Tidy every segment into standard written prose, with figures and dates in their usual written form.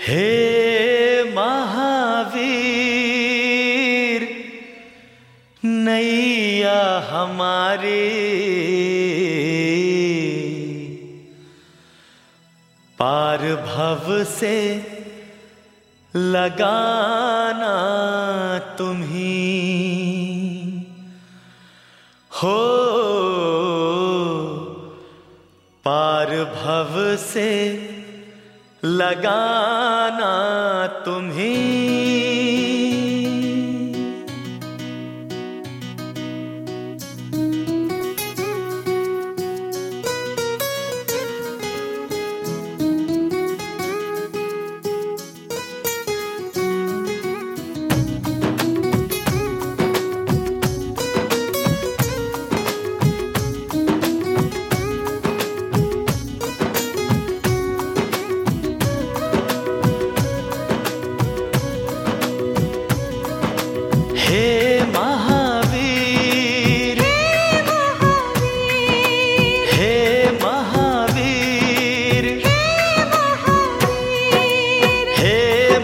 हे महावीर नैया हमारी पार भव से लगाना तुम्ही हो, पार भव से लगाना तुम्ही। हे महावीर हे महावीर हे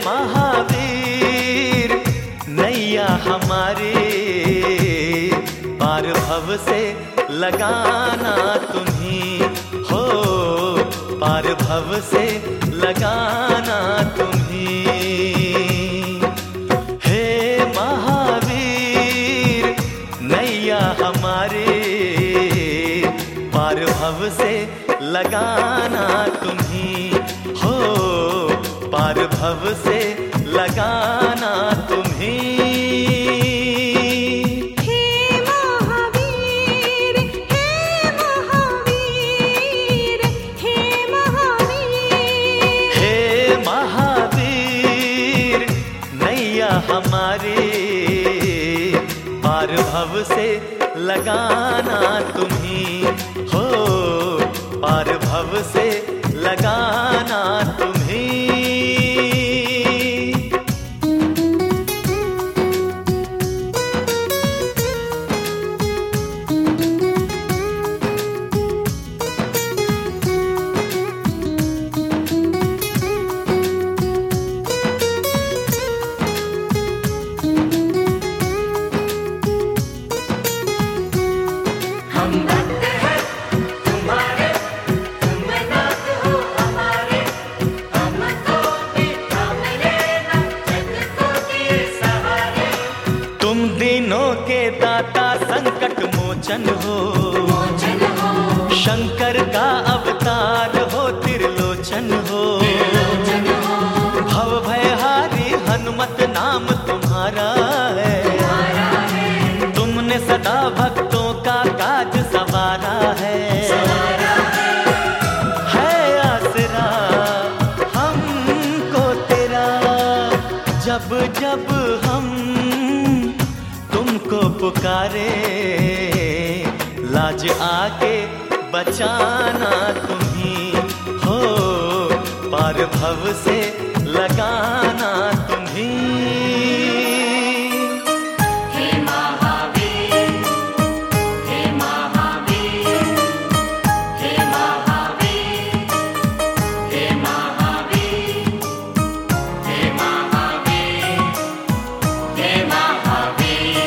महावीर नैया हमारी पार भव से लगाना तुम्ही हो, पार भव से लगाना तुम्ही। हमारे पार भव से लगाना तुम्ही हो, पार भव से लगाना तुम्ही। हे महावीर हे महावीर हे महावीर हे महावीर नैया हमारी पार भव से लगाना तुम्ही हो, पार भव से लगाना तुम्ही। दीनों के दाता संकट मोचन हो, शंकर का अवतार हो, त्रिलोचन हो। भव भयहारी हनुमत नाम तुम्हारा है, तुमने सदा भक्तों का काज संवारा है आसरा हमको तेरा, जब जब हम तुमको पुकारे लाज आके बचाना तुम्ही हो, पार भव से लगाना तुम्ही। हे महावीर हे महावीर हे महावीर हे महावीर हे महावीर हे महावीर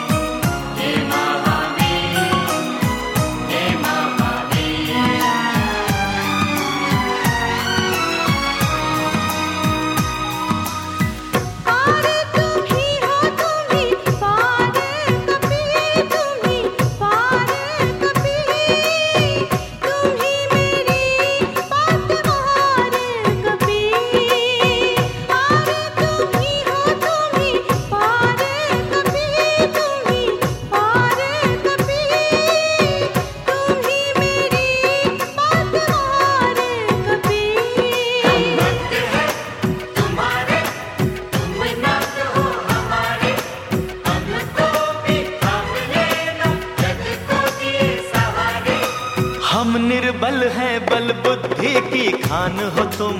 हम निर्बल हैं बल बुद्धि की खान हो तुम,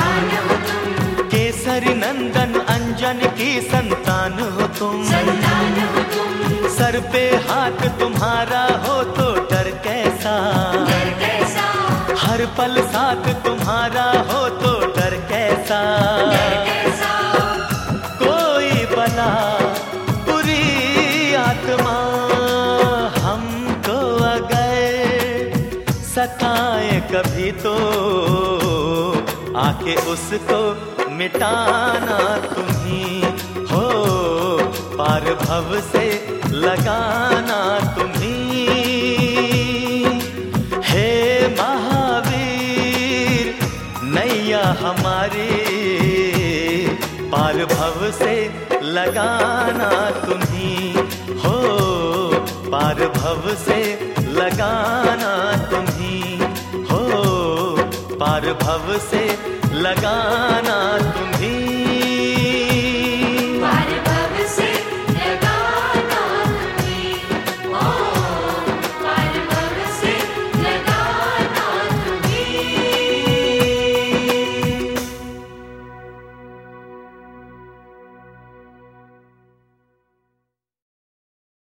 केसरी नंदन अंजन की संतान हो तुम। सर पे हाथ तुम्हारा हो तो डर कैसा, हर पल साथ तुम्हारा हो तो डर कैसा। सताए कभी तो आके उसको मिटाना तुम्ही हो, पार भव से लगाना तुम्ही। हे महावीर नैया हमारी पार भव से लगाना तुम्ही हो, पार भव से लगाना तुम्ही हो, पार भव से लगाना